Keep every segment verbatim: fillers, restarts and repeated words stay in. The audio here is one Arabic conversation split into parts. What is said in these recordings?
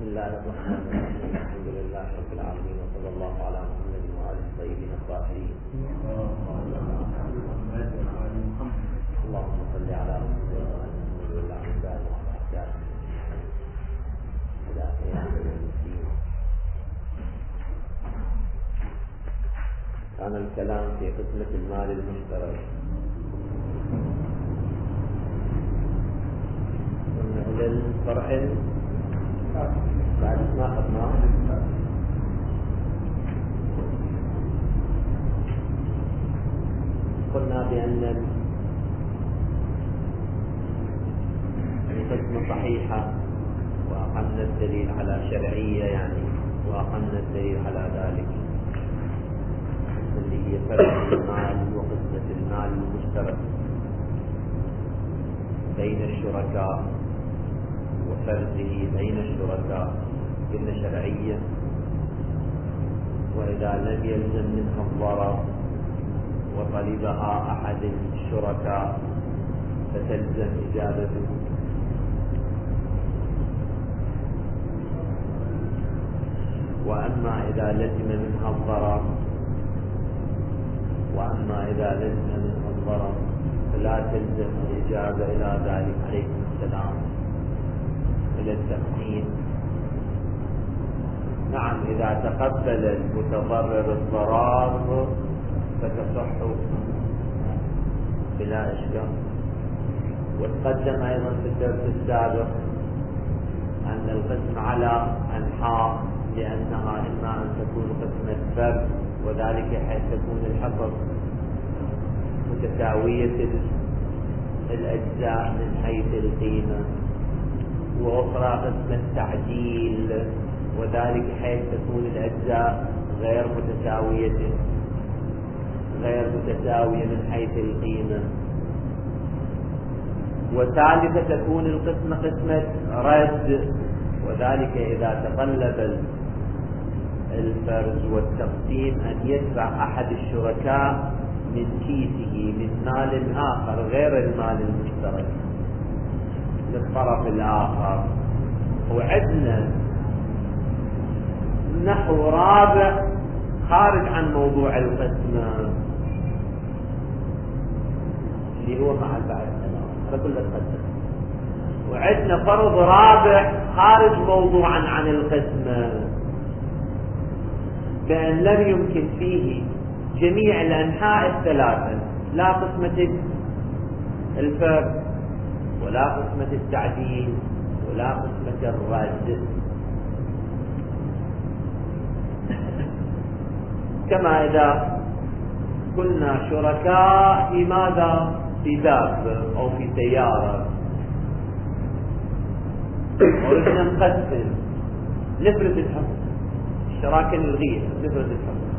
الله الرحمن الرحيم. الحمد لله رب العالمين، وصلى الله على محمد وآله الطيبين الطاهرين. اللهم صل على محمد وآل محمد والأعداء والأحداث إلى قيام يوم الدين. كان الكلام في قسمة المال المشترك. إلى الفرعين بعد ما أخذناه قلنا بأن القسمة صحيحة، وأقمنا الدليل على شرعية يعني، وأقمنا الدليل على ذلك اللي هي فرق المال وقسمة المال المشترك بين الشركاء وفرده بين الشركاء قلنا شرعية. وإذا لم يلزم منها الضرر وطلبها أحد الشركاء فتلزم إجابته. وأما إذا لزم منها الضرر وأما إذا لزم منها الضرر فلا تلزم الإجابة إلى ذلك. عليكم السلام. إلى التقسيم. نعم، إذا تقبل المتضرر الضرر فتصح بلا إشكال. وتقدم أيضا في الدرس السابق أن القسم على أنحاء، لأنها إما أن تكون قسمة فرد وذلك حيث تكون الحصص متساوية الأجزاء من حيث القيمة، وأخرى قسمة تعديل وذلك حيث تكون الأجزاء غير متساوية غير متساوية من حيث القيمة. وثالثة تكون القسمة قسمة رد، وذلك إذا تطلب الفرز والتقسيم أن يدفع أحد الشركاء من كيسه من مال آخر غير المال المشترك للطرف الآخر. وعندنا نحو رابع خارج عن موضوع القسمة اللي هو مع البعض هذا كله القسمة. وعندنا فرض رابع خارج موضوعا عن القسمة، بأن لم يمكن فيه جميع الأنحاء الثلاثة، لا قسمة الفرد ولا قسمة التعديل ولا قسمة الرد. كما إذا كنا شركاء في ماذا؟ في دابة أو في سيارة، وردنا نقسم نفرد الحصص، الشراكة نلغيها نفرد الحصص.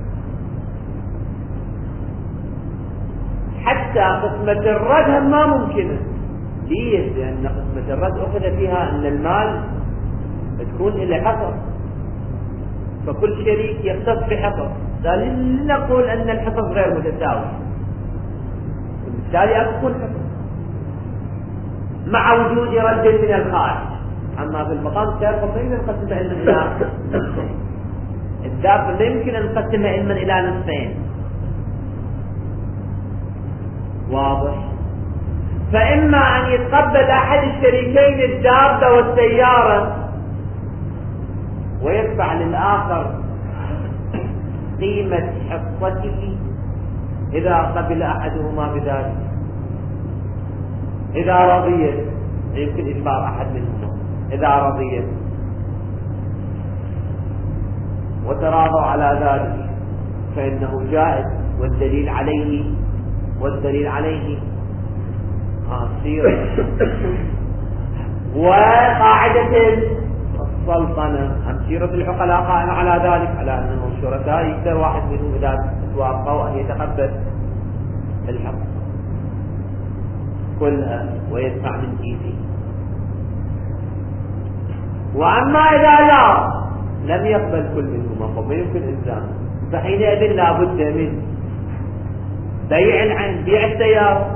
حتى قسمة الرد هم ما ممكنة. ليش؟ لأن قسمة الرد أخذ فيها أن المال تكون إلى حصص، فكل شريك يختص بحصص، لنقول أن الحصص غير متساوية، وبالتالي أكون حصص مع وجود رد من الخارج. أما في المقام الثالث لا يمكن أن نقسمها علما إلى نصفين. الدابة لا يمكن أن نقسمها علما إلى نصفين. واضح؟ فإما أن يتقبل أحد الشريكين الدابة والسيارة ويدفع للآخر قيمة حصته إذا قبل أحدهما بذلك، إذا رضيت يمكن إجبار أحد منهما، إذا رضيت وتراضوا على ذلك فإنه جائز. والدليل عليه والدليل عليه سيرة وقاعدة السلطنة هم سيرة العقلاء قائمة على ذلك، على أنه الشركاء يقدر واحد منهم إذا توافقوا أن يتقبل الحق كلها ويدفع من كيسه. وأما إذا لا لم يقبل كل منهما فما يمكن إلزامه، فحينئذ لا بد من بيع العين، بيع السيارة،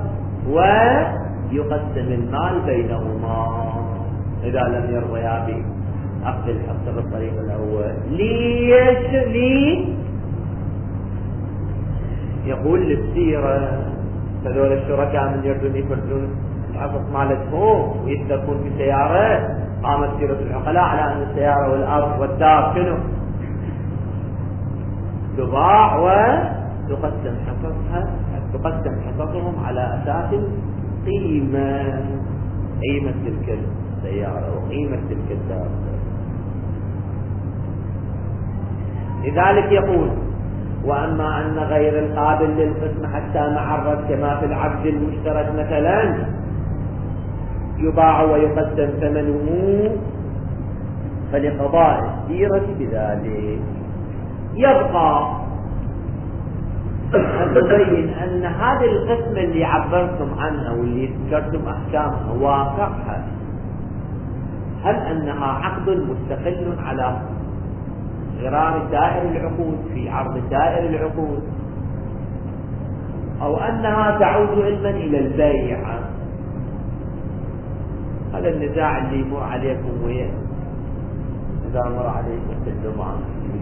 ويقسم المال بينهما إذا لم يرضيا به أخذ الحصة بالطريق الأول. ليش لي يقول للسيرة هذول الشركاء من يردون يفردون الحصص مالتهم ويتركون في سيارة، قامت سيرة العقلاء على أن السيارة والأرض والدار شنو تباع وتقسم حصصها، تقسم حصصهم على أساس قيمة، قيمة تلك السيارة وقيمة تلك الدار. لذلك يقول: وأما أن غير القابل للقسم حتى معرض كما في العبد المشترك مثلا يباع ويقسم ثمنه فلقضاء السيرة بذلك. يبقى أن تبين أن هذه القسمة اللي عبرتم عنها واللي ذكرتم أحكامها واقعها، هل أنها عقد مستقل على غرار سائر العقود في عرض سائر العقود، أو أنها تعود علما إلى البيع؟ هذا النزاع اللي يمر عليكم وياه إذا مر عليكم في الجمعة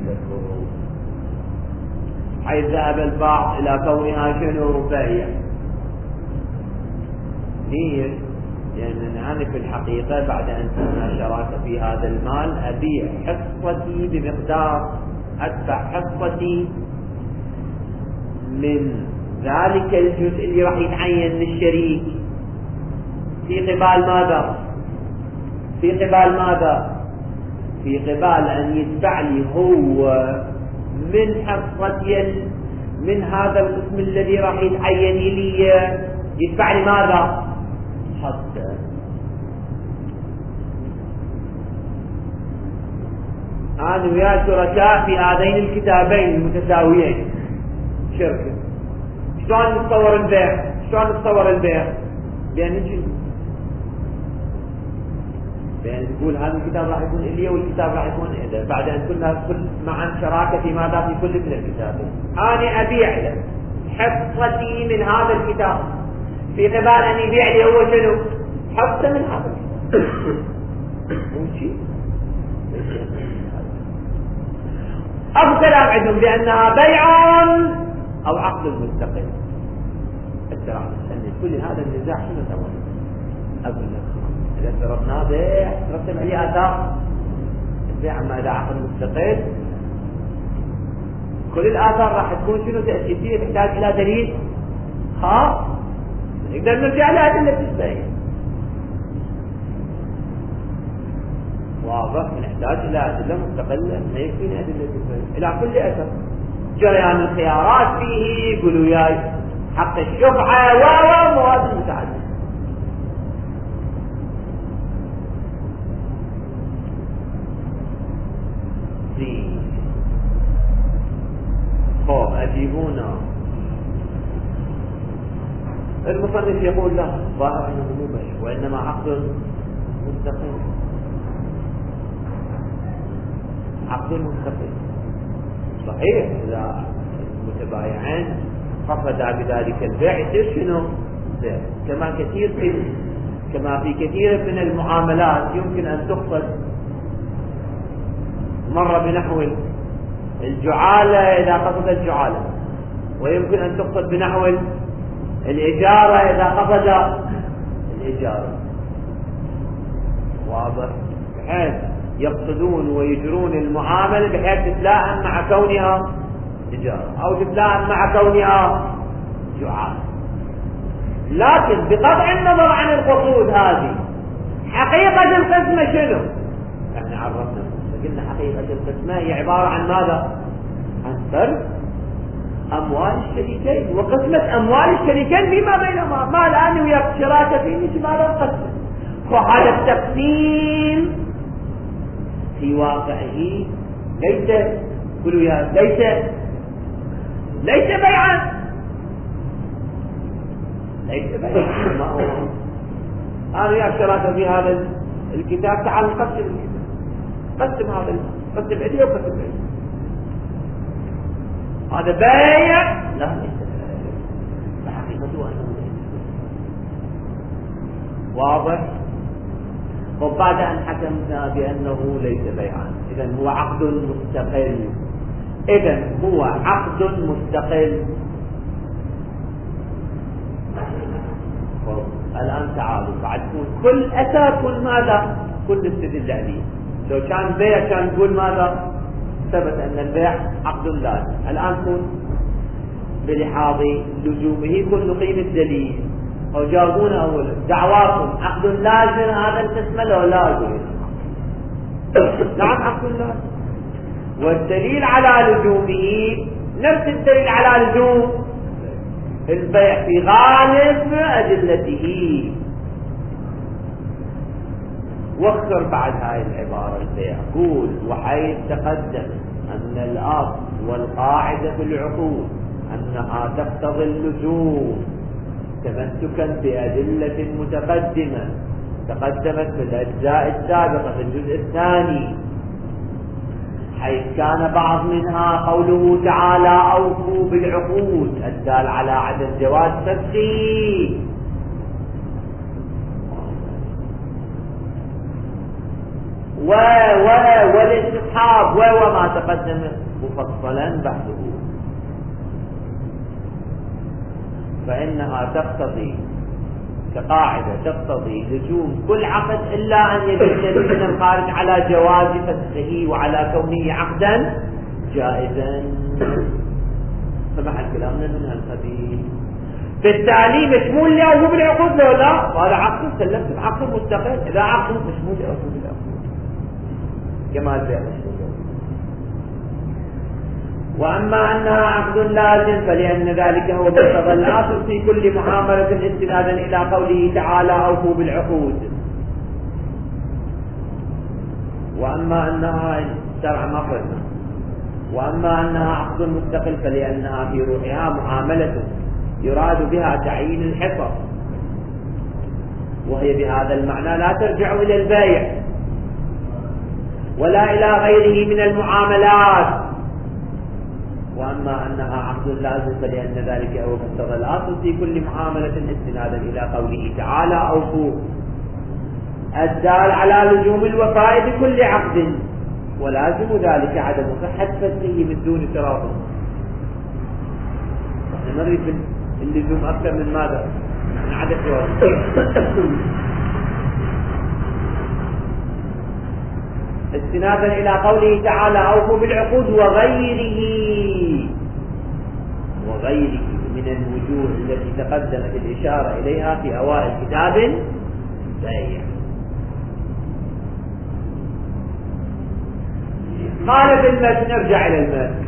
حيث ذهب البعض إلى كونها شنو بيع. ليش؟ لأن أنا في الحقيقة بعد أن كنا شراكة في هذا المال أبيع حصتي بمقدار، أدفع حصتي من ذلك الجزء اللي راح يتعين للشريك في قبال ماذا؟ في قبال ماذا؟ في قبال أن يدفع لي هو من حصتي من هذا القسم الذي راح يتعين لي، يدفع لي ماذا؟ حتى أنا ويا شركاء في هذين الكتابين المتساويين شركة. شلون نتصور البيع؟ شلون نتصور البيع؟ بأن نجي بأن نقول هذا الكتاب راح يكون إلي والكتاب راح يكون إلي، بعد أن كنا كل معا شراكة في ماذا في كل من الكتابين. أنا أبيع له حصتي من هذا الكتاب في قبال أن يبيع لي هو شنو؟ حصة من هذا الكتاب. مو شيء أو كلام عندهم بأنها بيع أو عقد مستقل. الكلام أن كل هذا النزاع شنو سوى؟ أقول لك إذا افترضنا بيع ترتب عليه آثار البيع، أما إذا عقد مستقل كل الآثار راح تكون شنو تأسيسية تحتاج إلى دليل خاص نقدر نرجع لأدلة البيع. واضح؟ نحتاج إلى أدلة مستقلة، ما يكفينا أدلة البيع إلى كل أثر. جريان الخيارات فيه، يقولوا ياي حق الشفعة ومواد متعددة. زين خب أجيبونا. المصنف يقول له ظاهر أنه مو بيع وإنما عقد مستقل. عقد مستقل صحيح إذا المتبايعين قصدا بذلك البيع يصير شنو؟ بيع. كما كثير في كما في كثير من المعاملات يمكن أن تقصد مرة بنحو الجعالة إذا قصد الجعالة، ويمكن أن تقصد بنحو الإجارة إذا قصد الإجارة. واضح؟ بحيث يقصدون ويجرون المعاملة بحيث تتلائم مع كونها إجارة أو تتلائم مع كونها جعالة. لكن بقطع النظر عن القصود هذه حقيقة القسمة شنو؟ احنا عرفنا قلنا حقيقة القسمة هي عبارة عن ماذا؟ عن فرق أموال الشريكين وقسمة أموال الشريكين فيما بينهما. ما الآن ويا شراكة في مثل ماذا القسمة؟ وهذا التقسيم في واقعه ليس قولوا يا ليس ليس بيعا ليس بيعا. ما هو أنا ويا شراكة في هذا الكتاب، تعال نقسم الكتاب، قسم هذا قسم عليه وقسم عليه. هذا بيع لا فحقيقته أنه واضح. وبعد أن حكمنا بأنه ليس بيعا، إذن هو عقد مستقل. إذن هو عقد مستقل. الآن تعالوا بعد كل أتى كل ماذا؟ كل استدل عليه. لو كان بيع كان يقول ماذا؟ ثبت أن البيع عقد لازم. الآن كن بلحاظ لزومه كن نقيم الدليل. أو جاوبونا أولا دعواكم عقد لازم هذا القسم له لازم. نعم عقد لازم. والدليل على لزومه نفس الدليل على لزوم البيع في غالب أدلته. واخر بعد هاي العبارة البيع قول وحيث تقدم أن الأصل والقاعدة في العقود أنها تقتضي اللزوم تمسكا بأدلة متقدمة تقدمت في الأجزاء السابقة في الجزء الثاني، حيث كان بعض منها قوله تعالى أوفوا بالعقود الدال على عدم جواز فسخه، و و والاستصحاب وما تقدم مفصلا بحثه، فإنها تقتضي كقاعدة تقتضي لزوم كل عقد إلا أن يدل من الخارج على جواز فسخه وعلى كونه عقدا جائزا. سمح كلامنا من هالقبيل. بالتالي مشمول لأوفوا بالعقود لو لا هذا عقد سلمت عقد مستقل. إذا عقد مشمول لأوفوا بالعقود كما البيع مشمول. وأما أنها عقد لازم فلأن ذلك هو مقتضى الأصل في كل معاملة استنادا إلى قوله تعالى أوفوا بالعقود. وأما أنها شرع ما قلنا وأما أنها عقد مستقل فلأنها في روحها معاملة يراد بها تعيين الحصر، وهي بهذا المعنى لا ترجع إلى البيع ولا إلى غيره من المعاملات. وأما أنها عقد لازم فلأن ذلك هو مقتضى الأصل في كل معاملة استنادا إلى قوله تعالى أوفوا الدال على لزوم الوفاء بكل عقد، ولازم ذلك عدم صحة فسخه من دون تراضي. نحن نريد اللزوم أكثر من ماذا؟ من عدم تراضي. استنادا إلى قوله تعالى أوفوا بالعقود وغيره وغيره من الوجوه التي تقدمت الإشارة إليها في أوائل كتاب البيع. قال في المتن نرجع إلى المتن.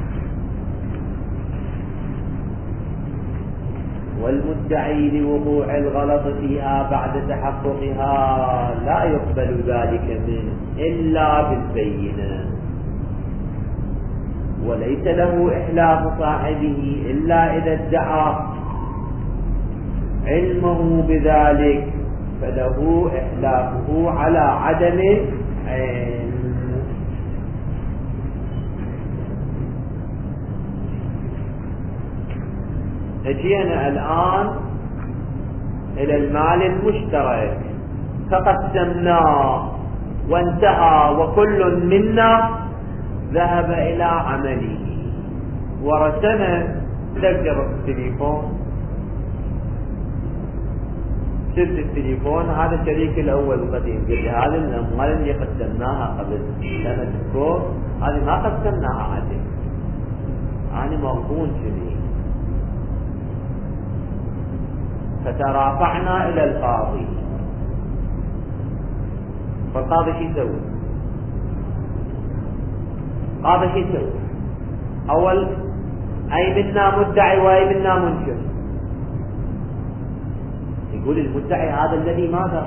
والمدعي لوقوع الغلط فيها بعد تحققها لا يقبل ذلك منه إلا بالبينة، وليس له إحلاف صاحبه إلا إذا ادعى علمه بذلك فله إحلافه على عدم علم. اجينا الآن إلى المال المشترك فقسمناه وانتهى وكل منا ذهب إلى عمله ورسم تذكر التليفون. شفت التليفون هذا شريك الأول القديم قال لي هذه الأموال اللي قسمناها قبل سنة الكور هذه ما قسمناها عدل، أنا مغبون شريك. فترافعنا إلى القاضي، فالقاضي شو يسوي؟ القاضي شو يسوي؟ أول أي منا مدعي وأي منا منكر. يقول المدعي هذا الذي ماذا؟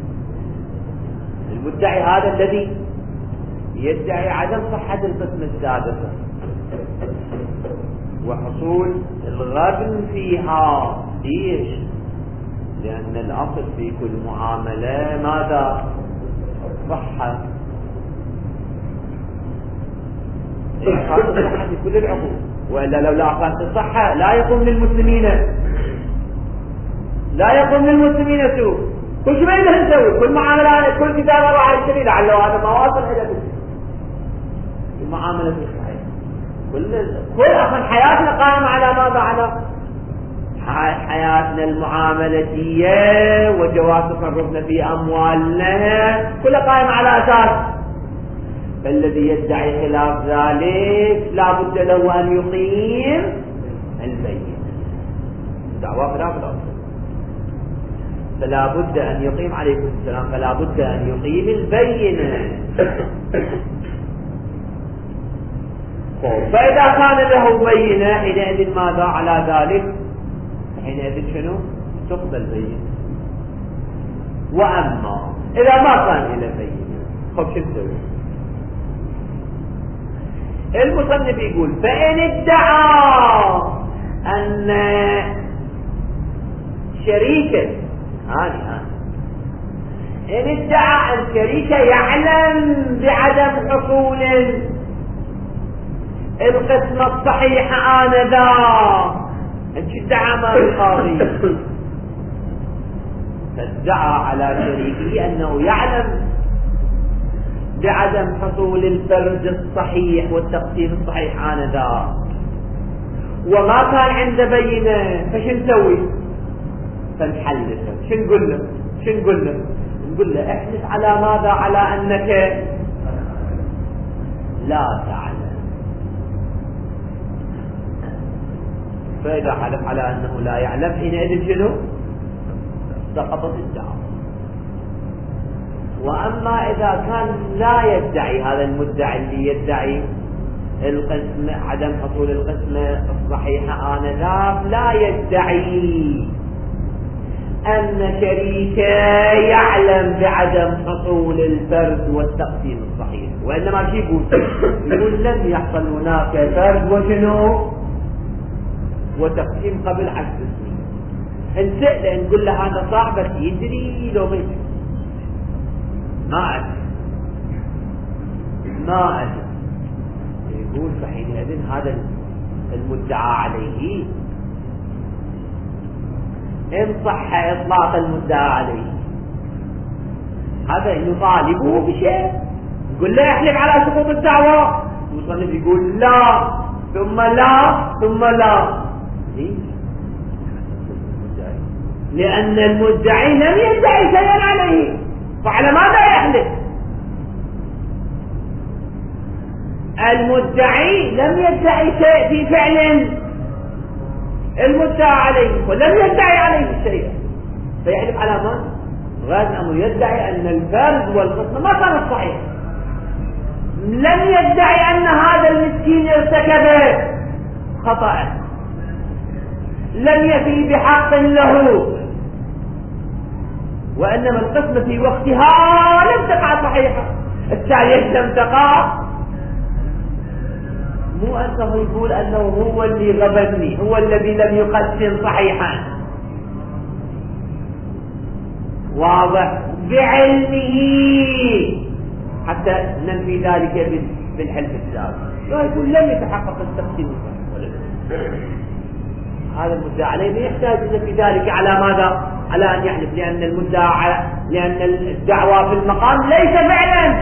المدعي هذا الذي يدعي عدم صحة القسم السادسة وحصول الغبن فيها. ليش؟ لأن الأصل في كل معاملة ماذا؟ صحة. إقامة الصحة في كل العقود، وإلا لو لا أقامة الصحة لا يقوم للمسلمين لا يقوم للمسلمين سوء. كل شيء ما يقدر نسوي، كل معاملة كل كتابة راح يشتري لعله هذا ما واصل إلى المعاملة الصحيحة. كل كل أصلا حياتنا قائمة على ماذا؟ على حياتنا المعاملاتية وجواز تصرفنا في أموالنا كلها قائمة على أساس. فالذي يدعي خلاف ذلك لا بد له أن يقيم البينة. دعوة خلاف الأصل فلا بد أن يقيم عليكم السلام فلا بد أن يقيم البينة. فإذا كان له بينة حينئذ ماذا على ذلك؟ حينئذ شنو؟ تقبل بينة. وأما إذا ما كان إلى بينة خب شو نسوي؟ المصنف يقول فإن ادعى أن شريكه هذه هذه إن ادعى أن شريكه يعلم بعدم حصول القسمة الصحيحة آنذا، انت ادعى ما القاضي فادعى على شريكه أنه يعلم بعدم حصول الفرد الصحيح والتقسيم الصحيح آنذا وما كان عنده بينة، فش نسوي؟ فنحلفه. شو نقول له؟ شو نقول له؟ نقول له احلف على ماذا؟ على أنك لا تعلم. فإذا حلف على أنه لا يعلم حينئذ شنو؟ سقطت الدعوة. وأما إذا كان لا يدعي هذا المدعي اللي يدعي القسم عدم حصول القسمة الصحيحة آنذاك لا يدعي أن شريكه يعلم بعدم حصول الفرد والتقسيم الصحيح، وإنما شو يقول؟ يقول لم يحصل هناك فرد وشنو؟ وتقسيم قبل عشر سنين. نسأله نقول له هذا صاحبك يدري لو ما يدري؟ ما أدري ما أدري. يقول فحينئذ هذا المدعى عليه إن صح إطلاق المدعى عليه هذا يطالبه بشيء، يقول لا يحلف على سقوط الدعوة. المصنف يقول لا ثم لا ثم لا، لأن المدعي لم يدعي شيئا عليه، فعلى ماذا يحلف؟ المدعي لم يدعي شيء في فعل المدعى عليه ولم يدعي عليه شيئا، فيحلف على من؟ غير أنه يدعي أن الفرد والقسمة ما كانت صحيحة. لم يدعي أن هذا المسكين ارتكب خطأ، لم يفي بحق له، وإنما القسمة في وقتها لم تقع صحيحة. التالي لم تقع، مو أنه يقول أنه هو اللي غبني، هو الذي لم يقسم صحيحا، واضح، بعلمه، حتى ننفي ذلك بالحلف السابق. لا يقول لم يتحقق التقسيم الصحيح، هذا المدعى عليه ما يحتاج في ذلك على ماذا؟ على أن يحلف، لأن المدعى لأن الدعوة في المقام ليس فعلا،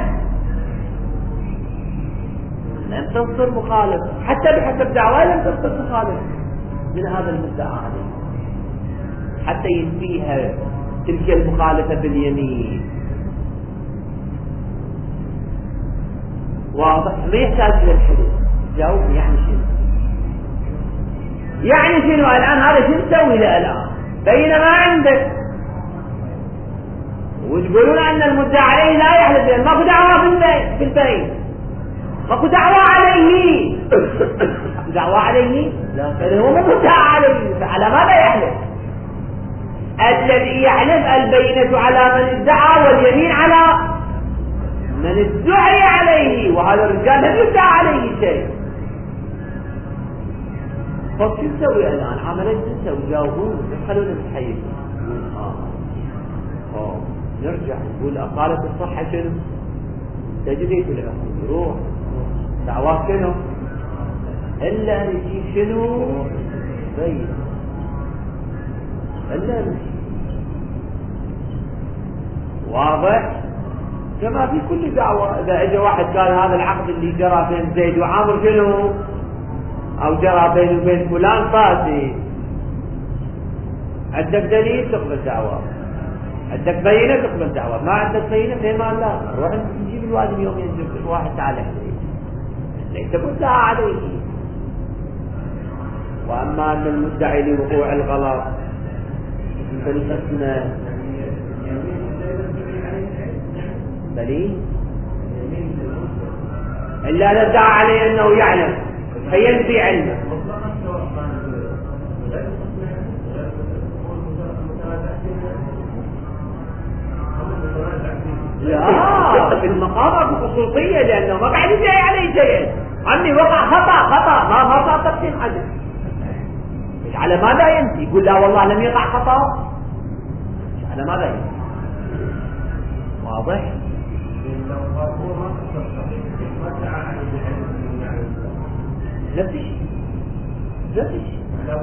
لم تصدر مخالفة، حتى بحسب دعوة لم تصدر مخالفة من هذا المدعى عليه حتى ينفيها تلك المخالفة باليمين. واضح؟ ما يحتاج إلى الحلف. جاوب يعني شنو؟ يعني شنو الآن؟ هذا شو نسوي له الآن؟ بينما عندك وتقولون أن المدعى عليه لا يحلف، لأن ماكو دعوة في البين، ماكو دعوة عليه. دعوة عليه؟ لا، فهو مو مدعى عليه، فعلى ماذا يحلف؟ الذي يحلف البينة على من ادعى واليمين على من ادعي عليه، وهذا الرجال لم يدعى عليه شيء. طب شو نسوي الآن؟ عملية شو نسوي؟ جاوبون، خلونا نتحيز. اه اه نرجع نقول أقالة الصحة شنو؟ تجريد العقول، روح دعوات شنو؟ إلا أن يجيب شنو؟ بين إلا أن واضح؟ كما في كل دعوة، إذا اجى واحد قال هذا العقد اللي جرى بين زيد وعامر شنو؟ أو جرى بين وبين فلان فاسد، عندك دليل تقبل دعوة، عندك بينة تقبل دعوة، ما عندك بينة فيما لا نروح نجيب الواحد اليوم ينزل الواحد تعال ليس مدعى عليه. وأما أن المدعي لوقوع الغلط فالقسمة دليل إلا لا ادعى عليه أنه يعلم فينفي علمه. لا في المقام خصوصية لأنه ما قاعد يجي عليه شيء، عمي وقع خطأ خطأ ما ما صار تقسيم عدل، على ماذا ينفي؟ يقول لا والله لم يقع خطأ، على ماذا ينفي؟ واضح؟ نفس الشيء نفس الشيء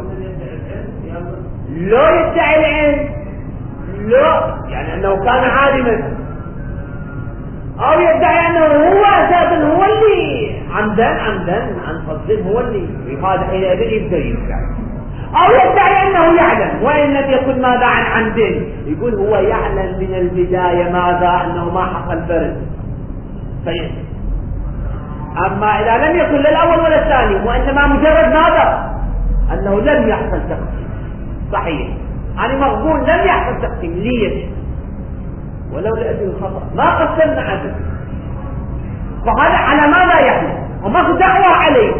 لو يدعي العلم، لا يعني أنه كان عالما أو يدعي أنه هو أساسا هو اللي عمدا عمدا عن قصد هو اللي هذا حينئذ يبدأ يدعي، أو يدعي أنه يعلم وإن لم يكن ماذا عن عمد، يقول هو يعلم من البداية ماذا أنه ما حصل فرد فينفي. أما إذا لم يكن للأول ولا الثاني وإنما مجرد ماذا أنه لم يحصل تقسيم صحيح، يعني مقبول لم يحصل تقسيم ليش ولو لأجل الخطأ ما قسمنا عدل، فهذا على ماذا يحمل وما في دعوة عليه.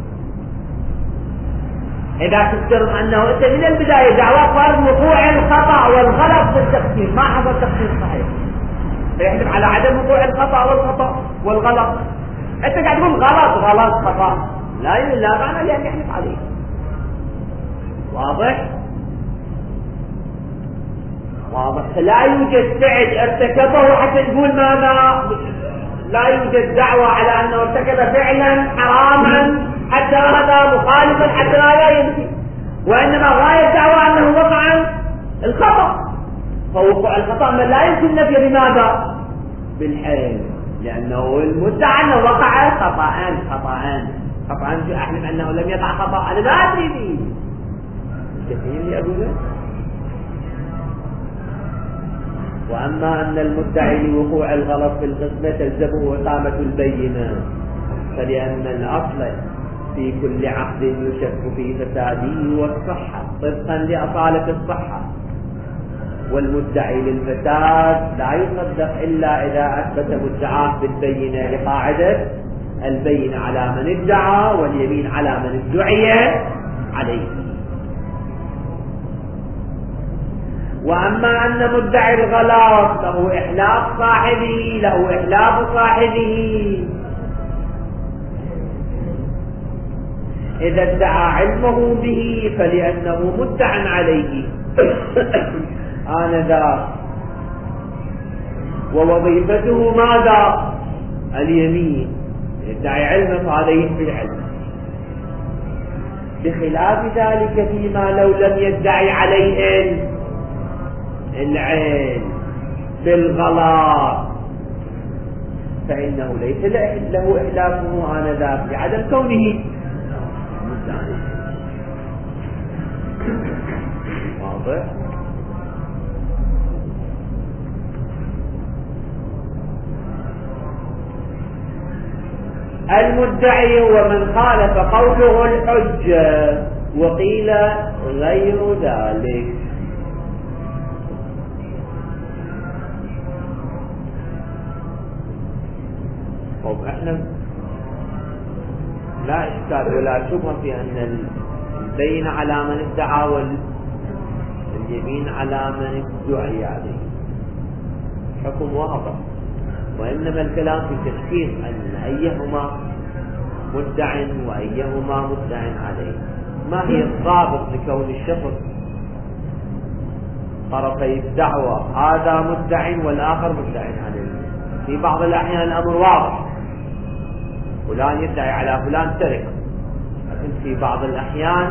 إذا تفترض أنه أنت من البداية دعوة فرض وقوع الخطأ والغلط في التقسيم ما حصل تقسيم صحيح، فيحلف على عدم وقوع الخطأ والخطأ والغلط. أنت قاعد تقول غلط غلط خطأ، لا لا معنى لأن يحلف عليه. واضح؟ واضح. لا يوجد فعل ارتكبه حتى نقول ماذا؟ لا يوجد دعوة على أنه ارتكب فعلا حراما حتى هذا مخالفا حتى لا ينفي، وإنما غاية دعوة أنه وقع الخطأ، فوقوع الخطأ من لا يمكن نفي بماذا؟ بالحيل، لأنه المدعى أنه وقع خطأان خطأان خطأان أحلم أنه لم يقع خطأ، أنا لا أدري به. تفهم لي أقول؟ وأما أن المدعي لوقوع الغلط في القسمة تلزمه إقامة البينة، فلأن الأصل في كل عقد يشك في فساده والصحة طبقا لأصالة الصحة، والمدعي للفساد لا يصدق إلا إذا أثبت مدعاه بالبينة لقاعدة البينة على من ادعى واليمين على من ادعي عليه. وأما أن مدعي الغلط له إحلاف صاحبه له إحلاف صاحبه إذا ادعى علمه به فلأنه مدعى عليه آنذاك، ووظيفته ماذا؟ اليمين، يدعي علمه فهذا ينفي العلم، بخلاف ذلك فيما لو لم يدعي عليه العلم بالغلط فإنه ليس له إحلافه آنذاك لعدم كونه مدعي. واضح؟ المدعي ومن خالف قوله الحجة، وقيل غير ذلك. طب احنا لا اشكال ولا شبهة في ان البين على من ادعى واليمين على من ادعي عليه، حكم واضح، وإنما الكلام في تشخيص أن أيهما مدع وأيهما مدع عليه. ما هي الضابط لكون الشخص طرفي الدعوة هذا مدع والآخر مدع عليه؟ في بعض الأحيان الأمر واضح، فلان يدعي على فلان سرقة، لكن في بعض الأحيان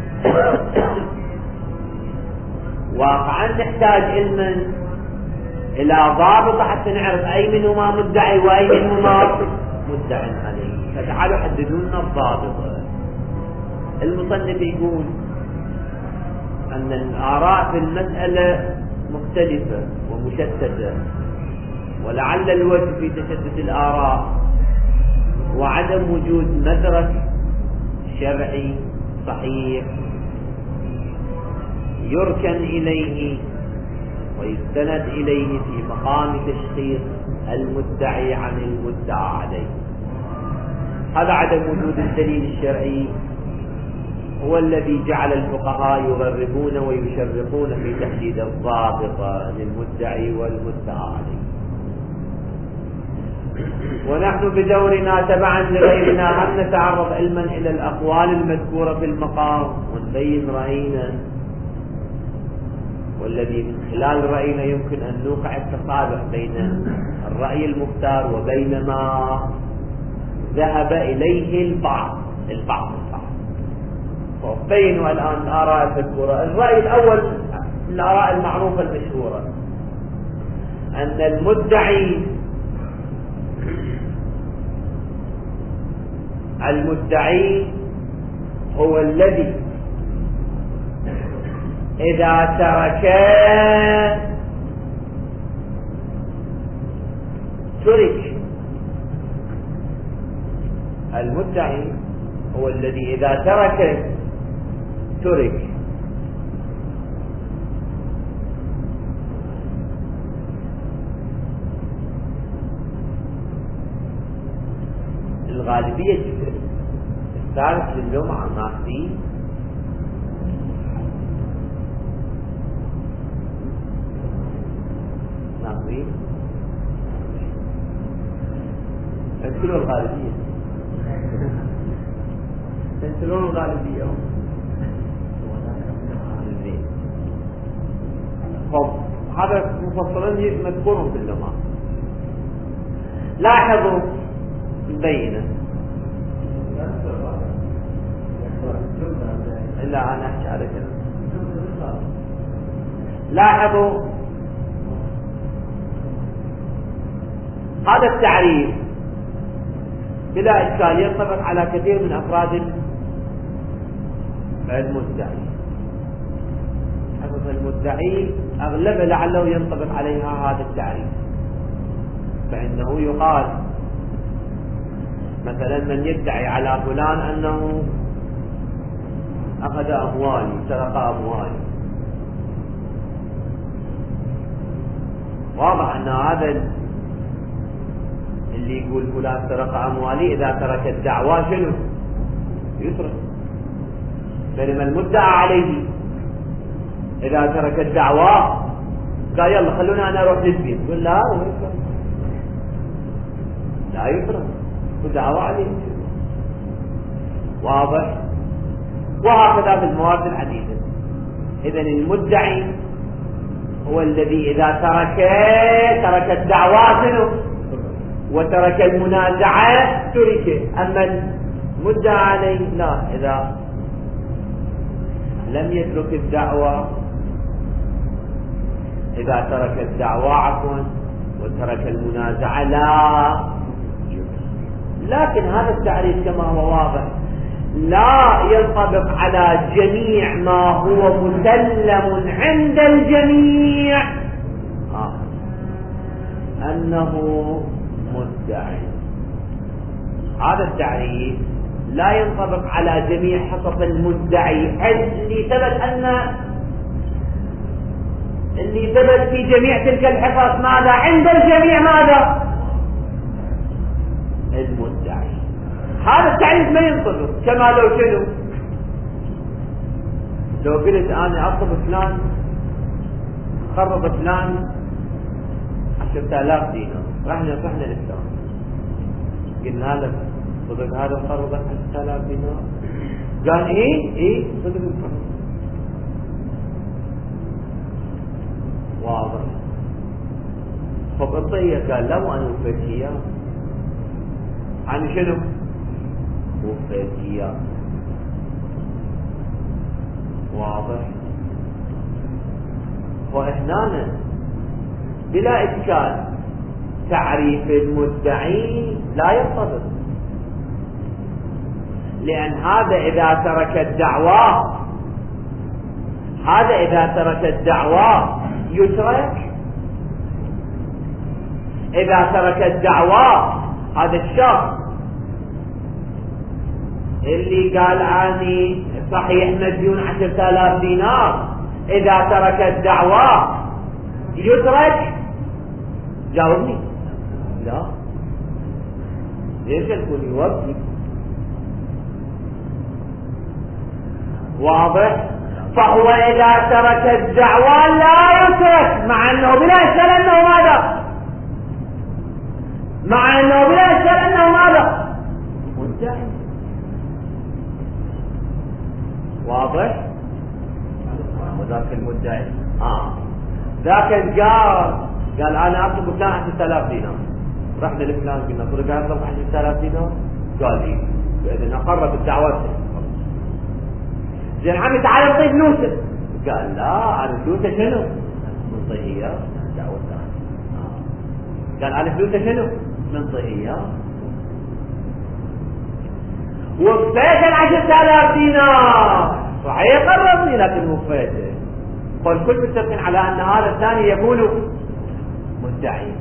واقعا نحتاج علما إلى ضابطة حتى نعرف أي منهما مدعي وأي منهما مدعي عليه. فتعالوا حددوا لنا الضابطة. المصنف يقول أن الآراء في المسألة مختلفة ومشتتة، ولعل الوجه في تشتت الآراء وعدم وجود مدرك شرعي صحيح يركن إليه ويستند إليه في مقام تشخيص المدعي عن المدعى عليه. هذا عدم وجود الدليل الشرعي هو الذي جعل الفقهاء يغربون ويشرقون في تحديد الضابطة للمدعي والمدعى عليه. ونحن بدورنا تبعا لغيرنا هم نتعرض علما إلى الأقوال المذكورة في المقام ونبين رأينا، والذي من خلال رأينا يمكن أن نوقع التطابق بين الرأي المختار وبين ما ذهب إليه البعض البعض وبينوا الآن الآراء المذكورة. الرأي الأول من الآراء المعروفة المشهورة أن المدعي المدعي هو الذي إذا ترك ترك. المدعي هو الذي إذا ترك ترك. الغالبية الثالث للجمعة ما فيه ما فيه تمثلوا الغالبية تمثلون الغالبية. طب هذا مفصلين مذكورهم في اللغة. لاحظوا مبينة إلا أنا أحكي على كده. لاحظوا هذا التعريف بلا إشكال ينطبق على كثير من أفراد المدعي. حسب المدعي أغلب لعله ينطبق عليها هذا التعريف، فإنه يقال مثلا من يدعي على فلان أنه أخذ أموالي سرق أموالي، واضح أن هذا اللي يقول فلان سرق أموالي إذا ترك الدعوى شنو يترك، بينما المدعى عليه إذا ترك الدعوى قال يلا خلونا أنا أروح للبيت، يقول لا لا يترك الدعوى عليه. واضح؟ وهكذا في المواد العديدة. إذن المدعي هو الذي إذا ترك ترك الدعوى شنو وترك المنازعة ترك. أما المدعى عليه لا، إذا لم يترك الدعوة إذا ترك الدعوة عفوا وترك المنازعة لا يترك. لكن هذا التعريف كما هو واضح لا ينطبق على جميع ما هو مسلم عند الجميع آه. أنه مدعي. هذا التعريف لا ينطبق على جميع حسب المدعي اللي ثبت أن اللي ثبت في جميع تلك الحصص ماذا عند الجميع ماذا المدعي. هذا التعريف ما ينطبق كما لو شنو لو قلت أنا أطلب فلان خرب فلان عشرة آلاف دينار، رحنا رحنا للسلام قلنا له صدق هذا خرب عشرة آلاف دينار؟ قال إيه إيه صدق الخرب. واضح. فبطية قال لا وأنا وفيت إياه عن شنو؟ وفيت إياه. واضح. وإحنا بلا إشكال تعريف المدعي لا يرتبط، لأن هذا إذا ترك الدعوى هذا إذا ترك الدعوى يترك. إذا ترك الدعوى هذا الشخص اللي قال عني صحيح مديون عشرة آلاف دينار، إذا ترك الدعوى يترك؟ جاوبني. لا، ليش يكون يوفي؟ واضح؟ فهو إذا ترك الدعوى لا يترك، مع أنه بلا إشكال أنه ماذا؟ مع أنه بلا إشكال أنه ماذا؟ مدعي. واضح؟ وذاك المدعي آه ذاك الجار قال أنا أطلب فلان عشرة آلاف دينار، رحنا لفلان قلنا طلب قال أطلب عشرة آلاف دينار، قال لي إذا أقر بالدعوة. زين عمي تعال نطي فلوسه، قال لا أنا فلوسه شنو؟ منطيه إياه دعوة ثانية. قال أنا فلوسه شنو؟ منطيه إياه. وفيت العشرة آلاف دينار صحيح قررني، لكن وفيته. فالكل متفقين على أن هذا الثاني يكون مدعي،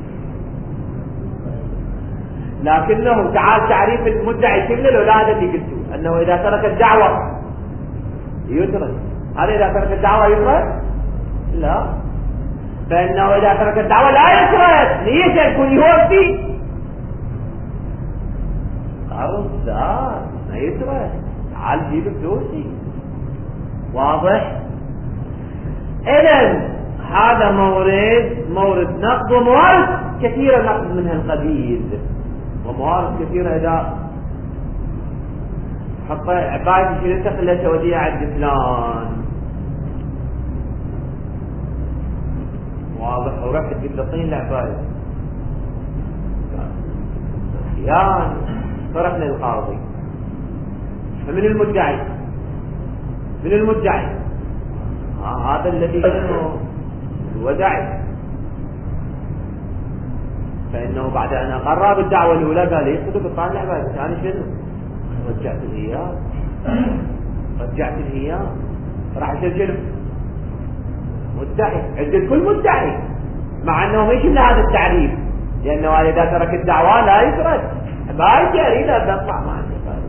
لكنه تعال تعريف المدعي كله لو لا هذا اللي قلته أنه إذا ترك الدعوة يترك. هذا إذا ترك الدعوة يترك؟ لا، فإنه إذا ترك الدعوة لا يترك. ليش يكون يوفي؟ قرض لا ما يترك، تعال جيب فلوسي. واضح؟ إذن هذا مورد مورد نقد، وموارد كثيرة نقد منها القبيل، وموارد كثيرة إذا حط عباية شريتك اللي توديها عند فلان. واضح؟ ورحت تجيب له طين لعباية خيان، فرحنا للقاضي. فمن المدعي؟ من المدعي؟ آه هذا الذي الودعي، فإنه بعد أن أقر بالدعوة الأولى قال يصدق الطعن لعباية، أنا شنو؟ رجعت الهيام رجعت الهيام راح يسجل مدعي عند الكل مدعي، مع انه ما يشمل هذا التعريف، لانه اذا ترك الدعوة لا يترك، ما يجري لا تطلع مع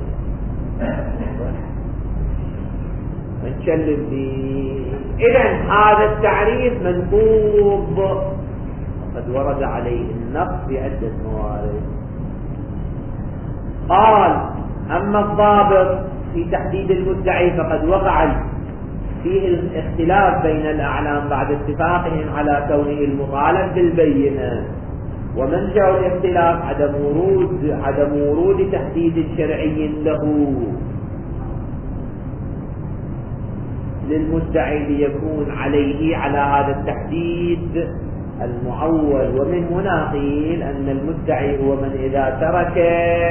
نتكلم به. اذا هذا التعريف منقوض قد ورد عليه النص في عدة موارد. قال أما الضابط في تحديد المدعي فقد وقع فيه الاختلاف بين الأعلام بعد اتفاقهم على كونه المطالب بالبينة، ومنشأ الاختلاف عدم ورود عدم ورود تحديد شرعي له للمدعي ليكون عليه على هذا التحديد المعول. ومن هنا قيل أن المدعي هو من إذا ترك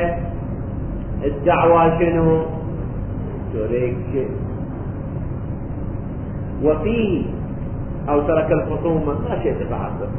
الدعوة شنو؟ ترك. وفيه أو ترك الخصومة ما شيء تتعرض.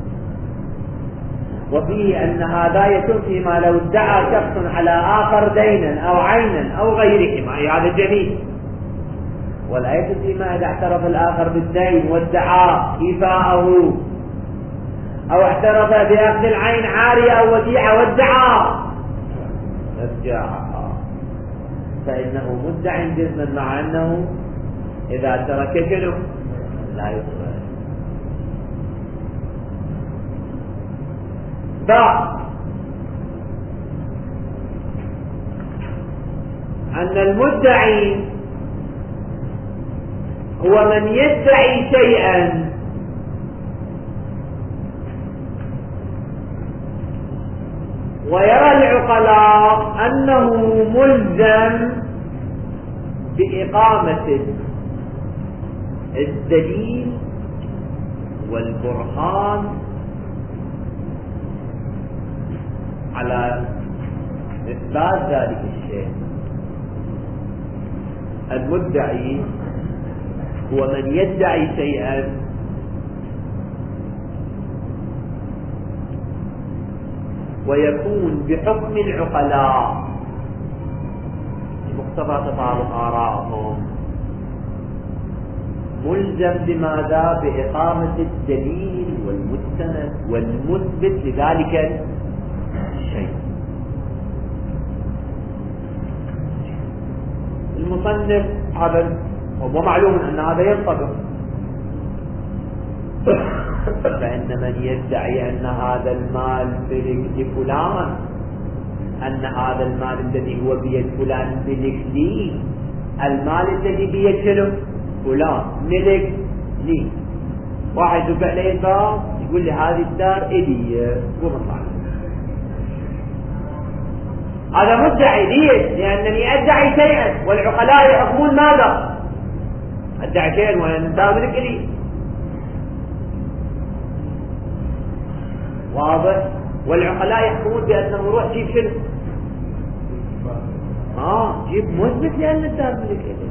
وفيه أن هذا يكون فيما لو ادعى شخص على آخر دينا أو عينا أو غيرهما، هذا جميل. ولا يكون فيما إذا اعترف الآخر بالدين وادعى إيفاءه، أو اعترف بأخذ العين عارية أو وديعة وادعى رجعها، فإنه مدع جزما، مع أنه إذا ترك شنو لا يترك. باء أن المدعي هو من يدعي شيئا ويرى العقلاء أنه ملزم بإقامة الدليل والبرهان على إثبات ذلك الشيء. المدعي هو من يدعي شيئا ويكون بحكم العقلاء مقتضى تطابق آرائهم ملزم بماذا؟ بإقامة الدليل والمستند والمثبت لذلك الشيء. المصنف هذا هو معلوم أن هذا ينطبق، فإن من يدعي أن هذا المال ملك لفلان، أن هذا المال الذي هو بيد فلان ملك لي، المال الذي بيد شنو؟ فلان ملك لي. واحد يبيع لي دار يقول لي هذه الدار إلي، قوم اطلع. هذا مدعي. ليش؟ لأنني أدعي شيئا والعقلاء يحكمون ماذا؟ أدعي شيئا وأن الدار ملك لي. واضح؟ والعقلاء يحكمون بأنه روح جيب شنو؟ آه جيب مثبت لأن الدار ملك لي.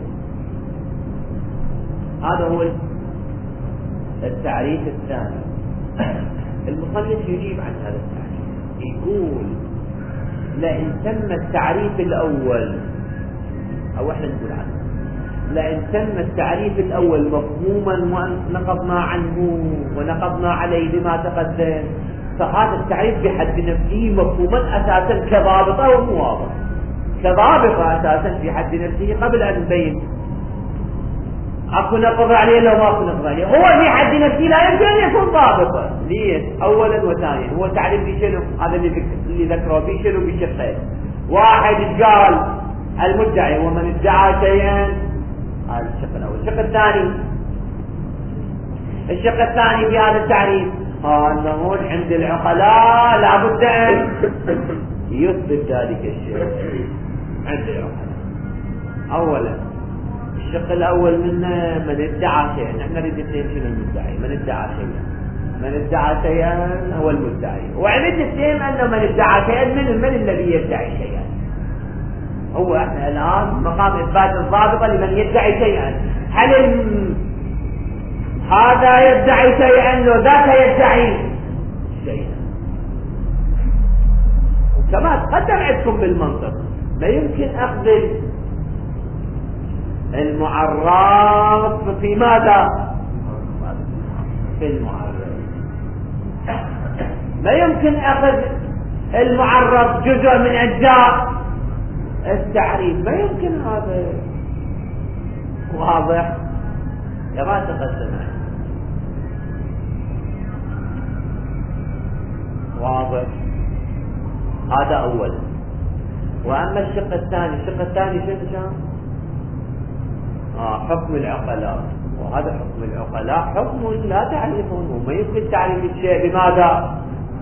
هذا هو التعريف الثاني. المصنف يجيب عن هذا التعريف، يقول لئن تم التعريف الأول، أو احنا نقول عنه لئن تم التعريف الأول مفهوما ونقضنا عنه ونقضنا عليه بما تقدم، فهذا التعريف بحد نفسه مفهوما أساسا كضابطة ومواضح، كضابطة أساسا في حد نفسه قبل أن نبين أكو نقض عليه لو ما أكو نقض عليه. هو في حد نفسه لا يمكن أن يكون ضابطا. ليش؟ أولا وثانيا هو تعريف في شنو؟ هذا اللي اللي ذكره في شنو؟ بشقين. واحد قال المدعي ومن ادعى شيئا، هذا الشق الأول. الشق الثاني الشق الثاني في هذا التعريف أنه عند العقلاء لابد أن يثبت ذلك الشيء عند العقلاء. أولا الشق الأول منه من ادعى شيئا، نحن نريد اثنين شنو المدعي؟ من ادعى شيئا، من ادعى شيئا هو المدعي. وعند اثنين أنه من ادعى شيئا من من الذي يدعي شيئا. هو احنا الآن مقام إثبات الضابطة لمن يدعي شيئا. هل هذا يدعي شيئا وذاك يدعي شيئا؟ كما تقدم عندكم بالمنطق لا يمكن أخذ المعرف في ماذا؟ في المعرف. لا يمكن أخذ المعرف جزء من أجزاء التعريف، ما يمكن هذا. واضح؟ كما تقدم. واضح؟ هذا أول. وأما الشق الثاني، الشق الثاني شنو كان؟ آه حكم العقلاء. وهذا حكم العقلاء حكم لا تعرفون، وما يمكن تعريف الشيء بماذا؟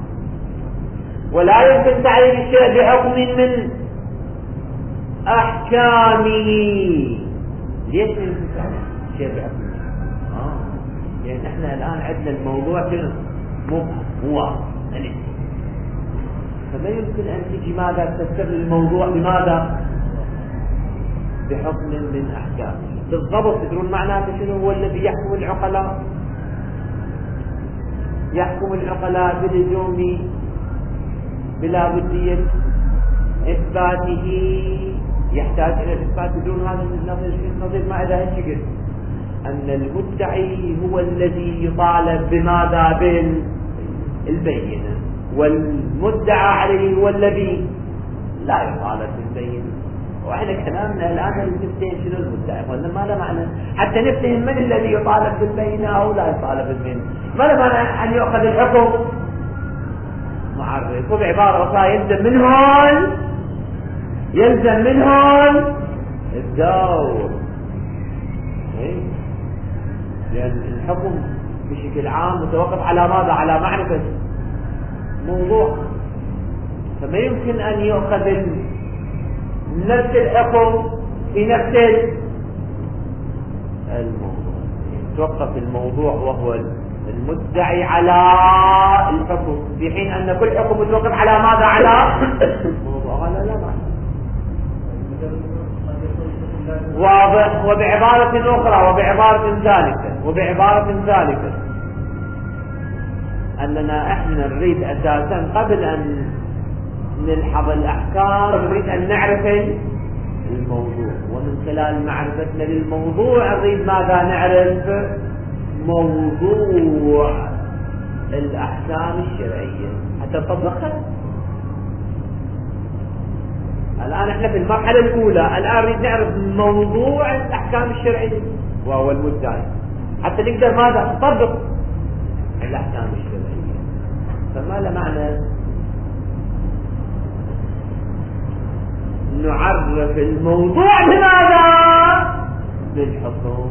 ولا يمكن تعريف الشيء بحكم من أحكامه. ليش ما يمكن تعريف الشيء بحكم؟ آه لأن يعني احنا الآن عندنا الموضوع شنو؟ مبهم هو ألف، فما يمكن أن تجي ماذا تفسر الموضوع بماذا؟ بحكم من أحكامه. بالضبط تدرون معناته شنو؟ هو الذي يحكم العقلاء. يحكم العقلاء بلزوم بلا بدية إثباته، يحتاج إلى الإثبات. بدون هذا النظير ما إذا هالشكل أن المدعي هو الذي يطالب بماذا؟ بالبينة، والمدعى عليه هو الذي لا يطالب بالبينة. واحنا كلامنا الآن نفتهم شنو المدعي، قلنا ما له معنى حتى نفتهم من الذي يطالب بالبينة أو لا يطالب بالبينة. ما له معنى أن يؤخذ الحكم معرف. وبعبارة أخرى يلزم منهم يلزم منهم الدور، لأن الحكم بشكل عام متوقف على ماذا؟ على معرفة موضوع. فما يمكن أن يؤخذ نفس الحكم في نفس الموضوع. يتوقف الموضوع وهو المدعي على الحكم، في حين أن كل حكم متوقف على ماذا؟ على الموضوع. هذا لا معنى. واضح؟ وبعبارة أخرى وبعبارة ثالثة وبعبارة ثالثة أننا إحنا نريد أساسا قبل أن نلحظ الأحكام نريد أن نعرف الموضوع، ومن خلال معرفتنا للموضوع نريد ماذا؟ نعرف موضوع الأحكام الشرعية حتى نطبقها. الآن احنا في المرحلة الأولى، الآن نريد نعرف موضوع الأحكام الشرعية وهو المدعي حتى نقدر ماذا؟ نطبق الأحكام الشرعية. فما له معنى نعرف الموضوع بماذا؟ بالحكم.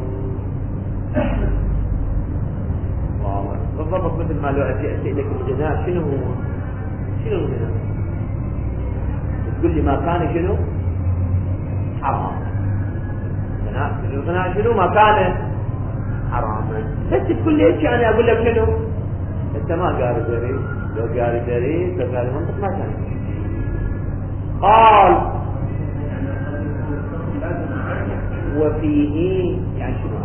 بالضبط مثل ما لو أسألك الغناء شنو هو؟ شنو الغناء؟ تقول لي ما كان شنو؟ حرام. الغناء شنو؟ ما كان حراما. بس تقول لي ايش يعني؟ اقول لك شنو؟ انت ما قاري دري، لو قاري دري لو قاري منطق ما كان. قال وفيه يعني شنو؟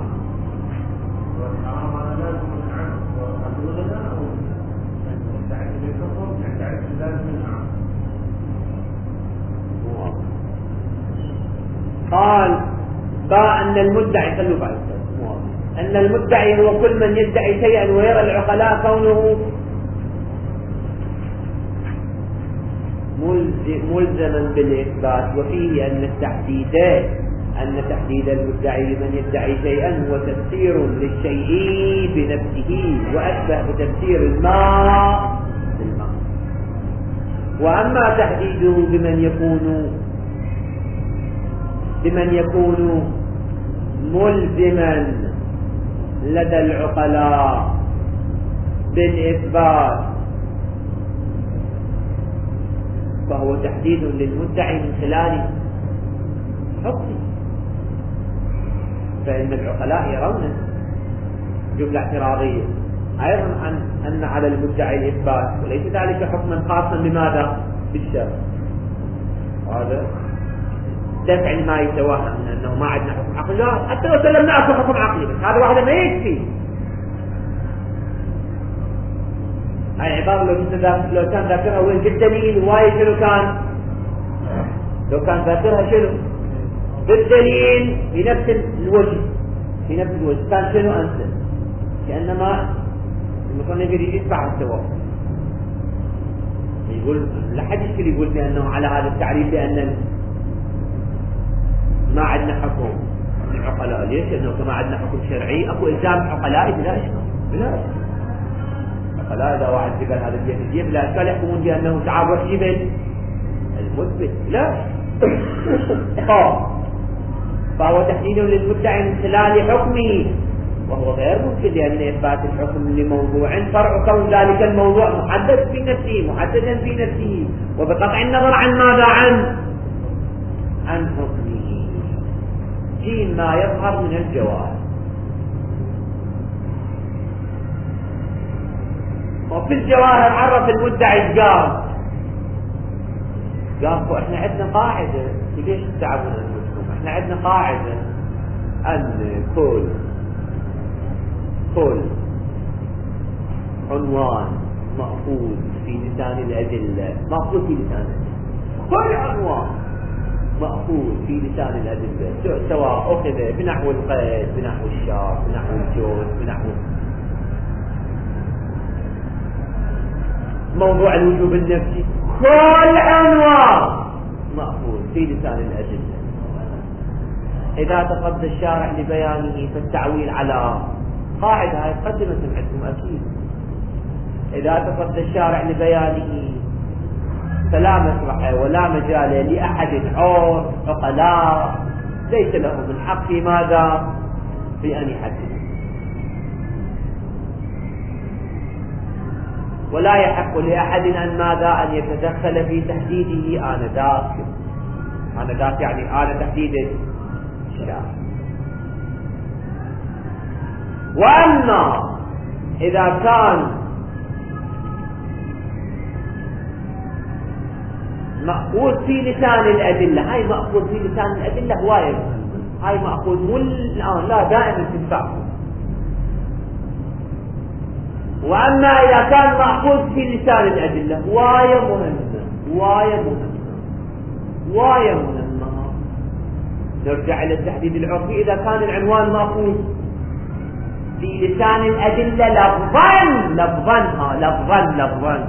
قال فأن المدعي خلوا بعد أن المدعي هو كل من يدعي شيئا ويرى العقلاء كونه ملزما بالإثبات، وفيه أن التحديد أن تحديد المدعي لمن يدعي شيئا هو تفسير للشيء بنفسه وأشبه بتفسير الماء بالماء. وأما تحديده بمن يكون بمن يكون ملزما لدى العقلاء بالإثبات فهو تحديد للمدعي من خلال حكمه، فإن العقلاء يرون جملة اعتراضية أيضا عن أن على المدعي الإثبات، وليس ذلك حكما خاصا بماذا؟ بالشرع. هذا دفع ما يتوهم من أنه ما عندنا حكم عقلي، حتى لو سلمنا أكو حكم عقلي بس هذا واحدة ما يكفي. هاي العبارة لو كنت لو كان ذاكرها وين بالدليل وايد شنو كان؟ لو كان ذاكرها شنو؟ بالدليل بنفس الوجه في نفس الوجه كان شنو أنت؟ كأنما المصنف يريد يدفع الثواب. يقول لا حد يشكل يقول بأنه على هذا التعريف بأن ما عندنا حكم العقلاء. ليش؟ لأنه كما عندنا حكم شرعي أكو إلزام عقلاء بلا إشكال بلا إشكال. عقلاء إذا واحد قال هذا الجهة الجهة بلا إشكال يحكمون بأنه تعرض جبل المثبت لا فهو تحديد للمدعي من خلال حكمه، وهو غير ممكن لأن إثبات الحكم لموضوع فرع كون ذلك الموضوع محدد في نفسه محددا في نفسه وبقطع النظر عن ماذا؟ عن عن حكمه. جيم ما يظهر من الجواب. وفي الجواهر عرف المدعي قال قال احنا عندنا قاعدة، ليش تتعبون انفسكم؟ احنا عندنا قاعدة ان كل كل عنوان مأخوذ في لسان الأدلة مأخوذ في لسان الأدلة، كل عنوان مأخوذ في لسان الأدلة سواء أخذ بنحو القيد بنحو الشرط بنحو الجوز بنحو موضوع الوجوب النفسي، كل عنوان مأخوذ في لسان الأدلة. إذا تقدم الشارع لبيانه فالتعويل على قاعدة هاي قدمت عندكم أكيد. إذا تقدم الشارع لبيانه فلا مسرح ولا مجال لأحد عور عقلاء ليس له من حق في ماذا؟ في أن يحدث، ولا يحق لأحد أن ماذا؟ أن يتدخل في تحديده آنذاك. آنذاك يعني آن تحديد الشارع. وأما إذا كان مأخوذ في لسان الأدلة، هاي مأخوذ في لسان الأدلة هواية، هاي مأخوذ مو الآن لا دائما تنفع. وأما إذا كان مأخوذ في لسان الأدلة هواية مهمة واية مهمة واية مهمة. نرجع إلى التحديد العرفي. إذا كان العنوان مأخوذ في لسان الأدلة لفظا لفظا ها لفظا لفظا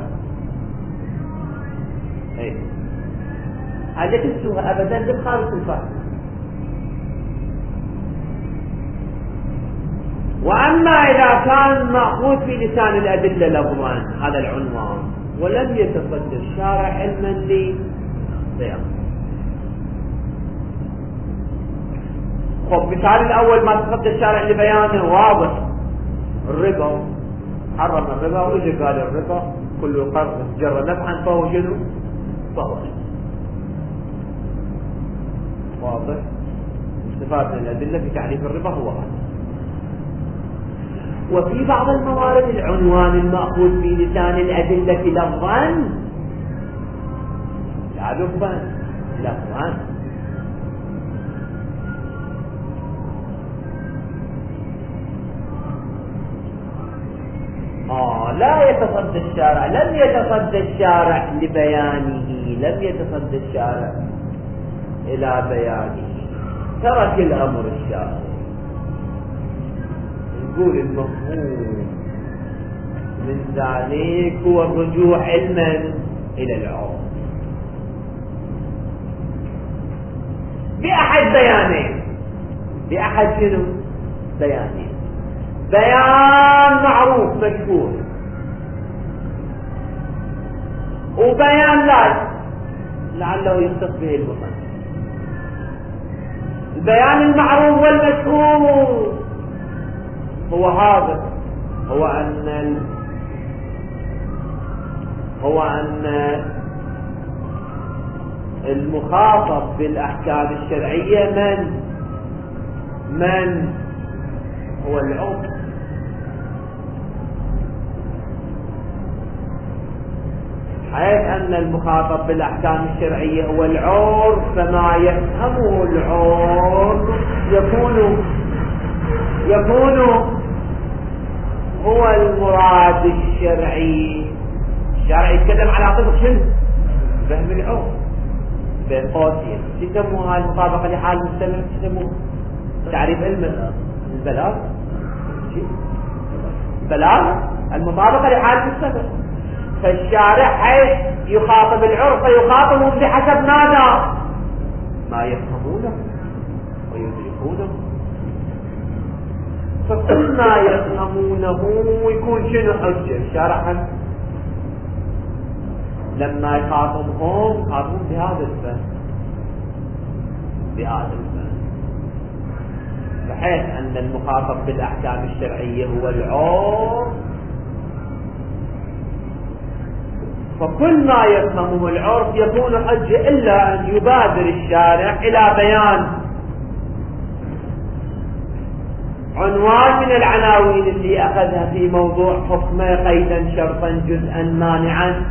اي هذا تنسوها أبدا بالخارج الفرق. وأما إذا كان مأخوذ في لسان الأدلة لفظا هذا العنوان ولم يتصدى الشارع علما لصياغته. خب مثال الأول ما تصدى الشارع لبيانه واضح. الربا حرم الربا وإجي قال الربا كل قرض جر نفعا فهو شنو؟ فهو واضح. استفاد من الأدلة في تعريف الربا هو هذا. وفي بعض الموارد العنوان المأخوذ في لسان الأدلة لفظا لا لفظا لفظا آه لا يتصدى الشارع لم يتصدى الشارع لبيانه لم يتصدى الشارع إلى بيانه ترك الأمر الشارع. نقول المفهوم من ذلك هو الرجوع علما إلى العرف بأحد بيانين بأحد شنو؟ بيانين. بيان معروف مشهور وبيان لا لعله يختص به المصنف. البيان المعروف والمشهور هو هذا هو أن هو أن المخاطب بالأحكام الشرعية من من هو العرف. حيث أن المخاطب بالأحكام الشرعية هو العرف فما يفهمه العرف يكون يكون هو المراد الشرعي. الشرع يتكلم على طبق شنو؟ فهم العرف بين قوسين. يسموها المطابقة لحال المستمع. يسموها تعريف علم البلاغ بلاغ المطابقة لحال المستمع. فالشارع حيث يخاطب العرف يخاطبهم بحسب ماذا؟ ما يفهمونه ويدركونه. فكل ما يفهمونه يكون شنو حجة. الشارع لما يخاطبهم يخاطبهم بهذا الفهم بهذا الفهم بحيث أن المخاطب بالأحكام الشرعية هو العرف. فكل ما يفهمه العرف يكون حجة إلا أن يبادر الشارع إلى بيان عنوان من العناوين اللي أخذها في موضوع حكمه قيدا شرطا جزءا مانعا.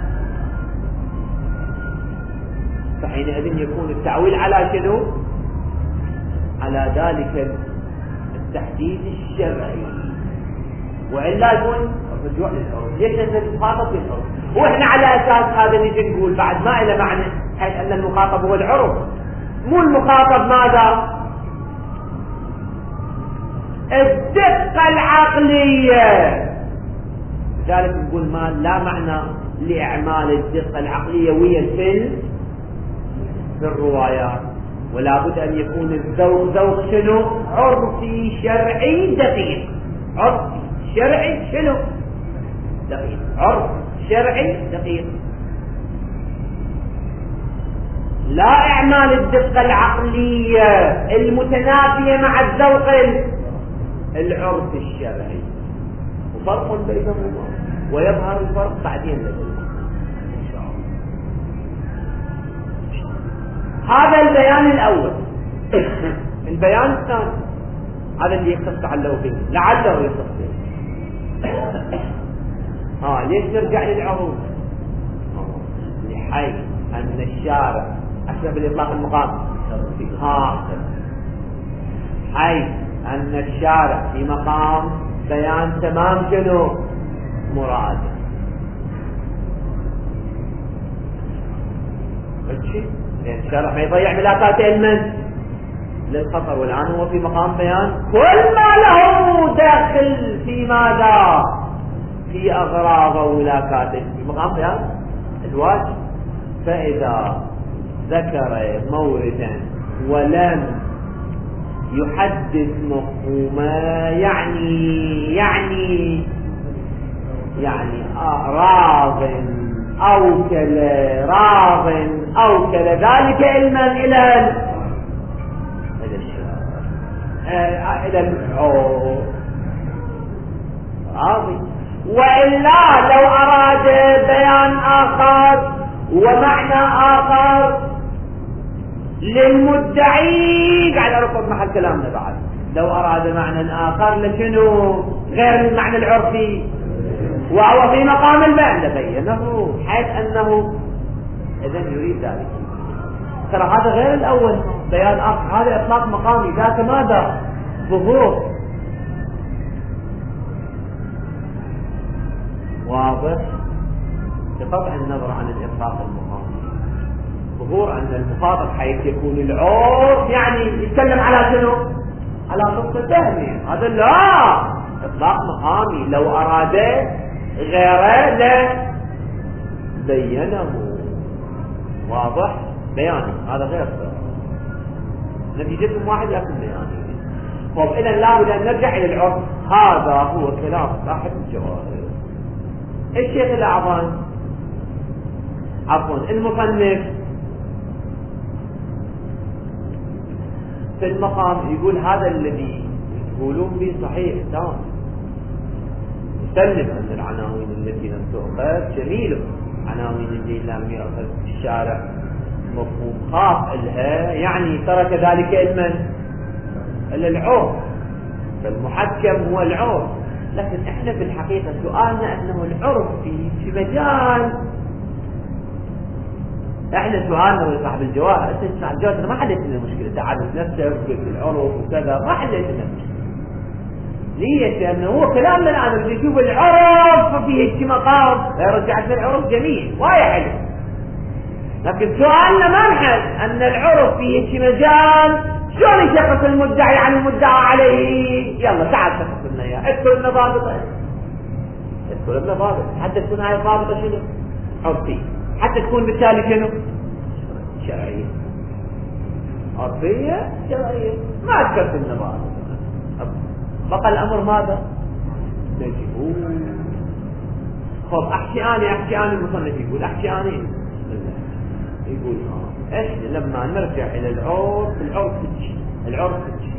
فحينئذ يكون التعويل على شنو؟ على ذلك التحديد الشرعي. وإلا يكون الرجوع للعرف. ليش أنت تخاطب بالعرف؟ وإحنا على أساس هذا نجي نقول بعد ما إلى معنى حيث أن المخاطب هو العرف. مو المخاطب ماذا؟ الدقة العقلية. لذلك نقول ما لا معنى لإعمال الدقة العقلية ويا الفيلم في الروايات. ولا بد أن يكون الذوق ذوق شنو؟ عرفي شرعي دقيق. عرفي شرعي شنو؟ دقيق. عرف شرعي دقيق. لا إعمال الدقة العقلية المتنافية مع الذوق العرف الشرعي. وفرق بينهما ويظهر الفرق بعدين لدينا إن شاء الله. هذا البيان الأول. البيان الثاني هذا اللي يختص لعله به لعله يختص به. ها ليش نرجع للعروض؟ لحيث أن الشارع أشبه بالإطلاق المقام. ها حيث أن الشارع في مقام بيان تمام شنو؟ مراد. شيء لأن الشارع ما يضيع ملاكات المن للخطر. والآن هو في مقام بيان كل ما له داخل في ماذا في أغراض وملاكاته في مقام بيان الواجب. فإذا ذكر موردا ولم يحدث مفهوما يعني يعني يعني راض أو كلا راض أو كلا ذلك علما إلى إلى الشارع إلى العرف راضي. وإلا لو أراد بيان آخر ومعنى آخر للمدعي قاعد أركض محل كلامنا بعد، لو أراد معنى آخر لشنو غير المعنى العرفي وهو في مقام البيان لبينه حيث أنه إذا يريد ذلك. ترى هذا غير الأول بيان آخر، هذا إطلاق مقامي، ذاك ماذا ظهور واضح بقطع النظر عن الإطلاق المقامي. ظهور أن المخاطب حيث يكون العرف يعني يتكلم على شنو على قصة فهمي، هذا لا إطلاق مقامي. لو أراد غيره لا بينه واضح بيانه، هذا غير نتيجتهم واحد لكن بيانه. طب إذا لابد أن نرجع إلى العرف. هذا هو كلام صاحب الجواهر الشيخ الأعظم عفوا المصنف في المقام يقول هذا الذي يقولون به صحيح تمام، يسلم أن العناوين التي لم تؤخذ جميلة، عناوين اللي لم يؤخذ في الشارع مفهوم خاص لها يعني ترك ذلك علما إلا العرف، فالمحكم هو العرف. لكن احنا في الحقيقة سؤالنا انه العرف في في مجال، احنا سؤالنا وصاحب الجواب انت صاحب الجواب ما حلت لنا مشكلة، تعرف نفسك وقلت العرف وكذا ما حلت لنا مشكلة. ليش؟ لانه هو كلامنا الان بدي اشوف العرف فيه اجتماع مقام رجعت العرف جميل وايد حلو، لكن سؤالنا ما نحل ان العرف فيه اجتماع مجال شلون يشخص المدعي عن المدعى عليه. يلا تعال شخص لنا اياه، ادخل النضابط ادخل النضابط حتى تكون هاي الضابطه شنو عرفيه، حتى تكون بالتالي شنو شرعيه. عرفيه شرعيه ما تكفي النضابط. بقى الامر ماذا نجيبوه. خب احكي اني احكي اني المصنف يقول احكي اني يقول اه احنا لما نرجع الى العرف العرف تجي العرف تجي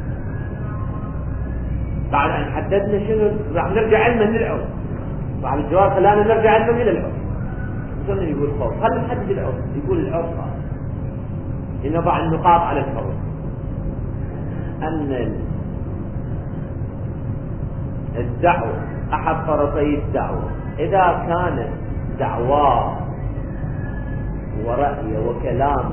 بعد ان حددنا شنو راح نرجع علما للعرف. بعد الجواب خلانا نرجع علما الى العرف. المصنف يقول خوف خلينا نحدد العرف. يقول العرف لنضع النقاط على الحروف ان الدعوة احد طرفي الدعوة اذا كانت دعواه ورأيه وكلامه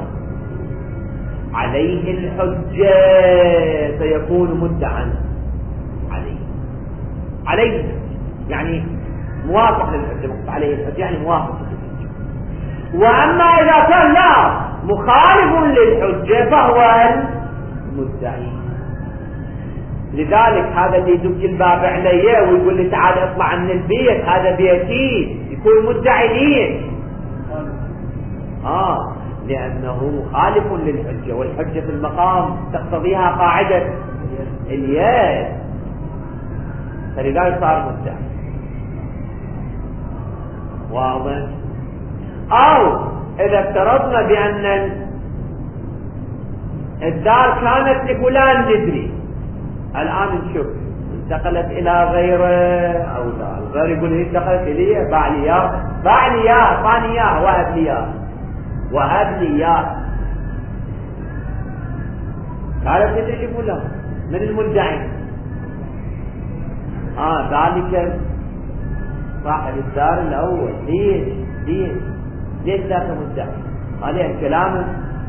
عليه الحجة فيكون مدعا عليه عليه يعني موافق للحجة، عليه الحجة يعني موافق للحجة. وأما إذا كان لا مخالف للحجة فهو المدعي. لذلك هذا اللي يدق الباب عليه ويقول لي تعال اطلع من البيت هذا بيتي يكون مدعي ليه؟ آه لأنه مخالف للحجة، والحجة في المقام تقتضيها قاعدة اليد، فلذلك صار مدعي. واضح؟ أو إذا افترضنا بأن الدار كانت لفلان جدري الآن نشوف انتقلت إلى غيره أو لا، الغير يقول هي انتقلت إليه باع لي إياه باع لي إياه أعطاني إياه وهب لي إياه وهب لي إياه قالت تدري فلان من المدعي؟ آه ذلك صاحب الدار الأول. ليش؟ ليش؟ ليش ذاك مدعي؟ عليه كلامه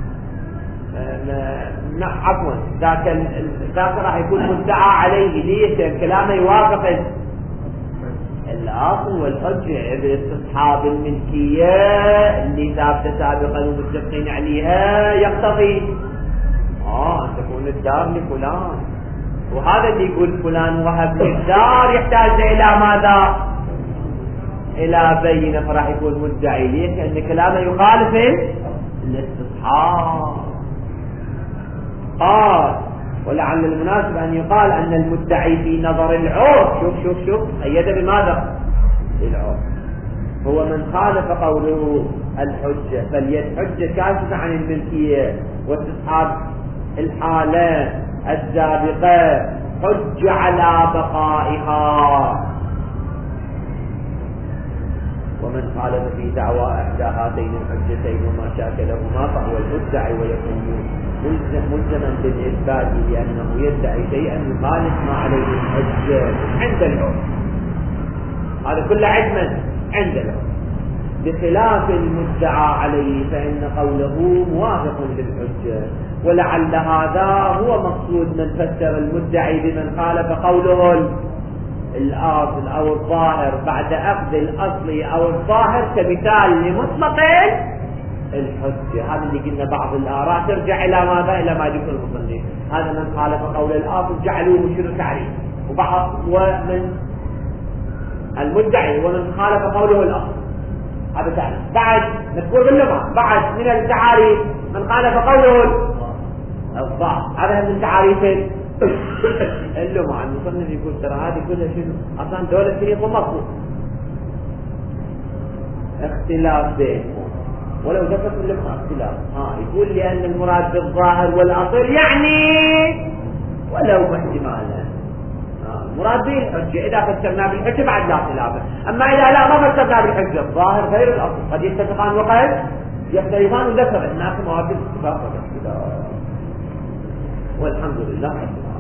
لا عفوا ذاك ذاك راح يكون مدعى عليه. ليش؟ كلامه يوافق الأصل والحجة باستصحاب الملكية اللي ثابتة سابقا ومتفقين عليها يقتضي آه أن تكون الدار لفلان، وهذا اللي يقول فلان وهب لي الدار يحتاج إلى ماذا؟ إلى بينة، فراح يكون مدعي ليه كأن كلامه يخالف الاستصحاب. قال ولعل المناسب أن يقال أن المدعي في نظر العرف، شوف شوف شوف أيد بماذا؟ العرف، هو من خالف قوله الحجة، فاليد حجة كاشفة عن الملكية واستصحاب الحالة السابقة، حجة على بقائها. ومن خالف في دعوى احدى هاتين الحجتين وما شاكلهما فهو المدعي ويكون ملزما بالاثبات لانه يدعي شيئا يخالف ما عليه الحجه عند العرف. هذا كله علما عند العرف، بخلاف المدعى عليه فان قوله موافق للحجه. ولعل هذا هو مقصود من فسر المدعي بمن خالف قوله الأصل أو الظاهر بعد أخذ الأصل أو الظاهر كمثال لمطلق الحجة. هذا اللي قلنا بعض الآراء ترجع إلى ماذا؟ إلى ما ذكر المصنف، هذا من خالف قول الأصل جعلوه شنو تعريف، وبعض ومن المدعي ومن خالف قوله الأصل هذا تعريف. بعد نقول باللغة بعد من التعاريف من خالف قوله الظاهر، هذا من تعاريف اللغة. المصنف يقول ترى هذه كلها شنو؟ أصلا دولة فريق ومطلوب اختلاف بينهم، ولو ذكرت اللغة اختلاف ها يقول لأن المراد بالظاهر والأصل يعني ولو باحتمالا المراد به الحجة. إذا فسرنا بالحجة بعد لا خلاف، أما إذا لا ما فسرنا بالحجة الظاهر غير الأصل قد يتفقان وقد يختلفان، وذكر هناك مواقف اتفاق واختلاف. والحمد لله.